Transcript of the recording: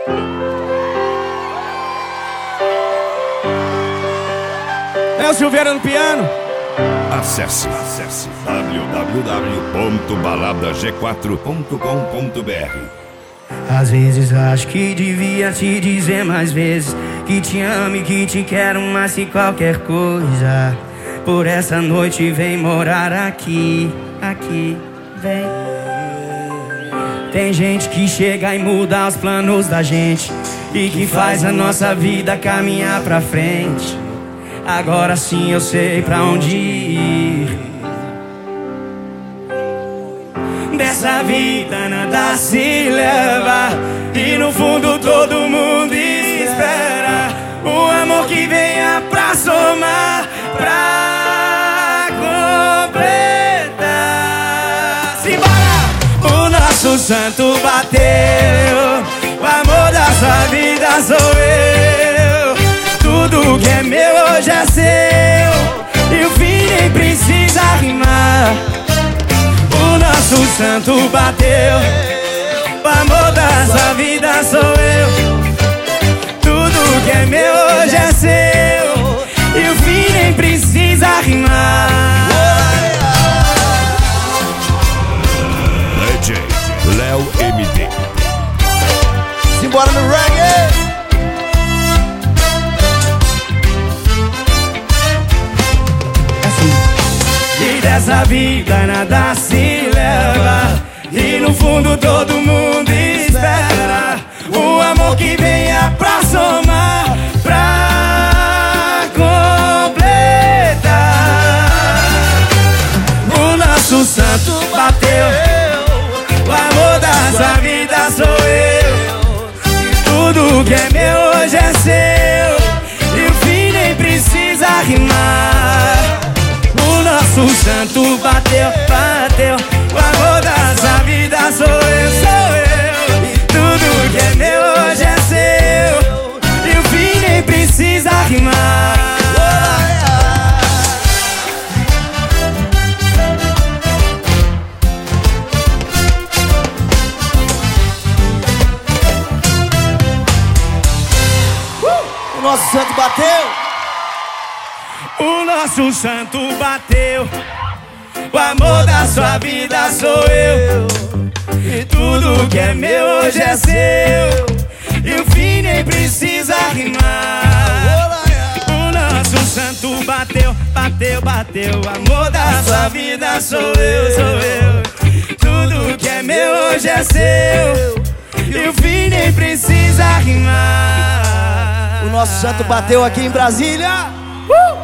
É o Silveira no piano. Acesse www.baladag4.com.br. Às vezes acho que devia te dizer mais vezes que te amo e que te quero mais que qualquer coisa. Por essa noite vem morar aqui, vem. Tem gente que chega e muda os planos da gente e que faz a nossa vida caminhar pra frente. Agora sim eu sei pra onde ir. Dessa vida nada se leva e no fundo todo mundo espera um amor que venha pra somar, pra completar. Simbora! O nosso santo bateu, o amor da sua vida sou eu. Tudo que é meu hoje é seu e o fim nem precisa rimar. O nosso santo bateu, o amor da sua vida sou eu. Tudo que é meu hoje é seu e o fim nem precisa rimar. DJ Léo MD. Simbora no reggae. E dessa vida nada se leva e no fundo todo mundo espera um amor que venha pra somar, pra completar. O nosso santo bateu, o amor da sua vida sou eu. Tudo que é meu hoje é seu e o fim nem precisa rimar. O nosso santo bateu, bateu, o amor da sua vida sou eu, sou eu. Tudo que é meu hoje é seu e o fim nem precisa rimar. O nosso santo bateu. O nosso santo bateu, o amor da sua vida sou eu. E tudo que é meu hoje é seu e o fim nem precisa rimar. O nosso santo bateu, bateu, bateu, o amor da sua vida sou eu, sou eu. Tudo que é meu hoje é seu e o fim nem precisa rimar. O nosso santo bateu aqui em Brasília.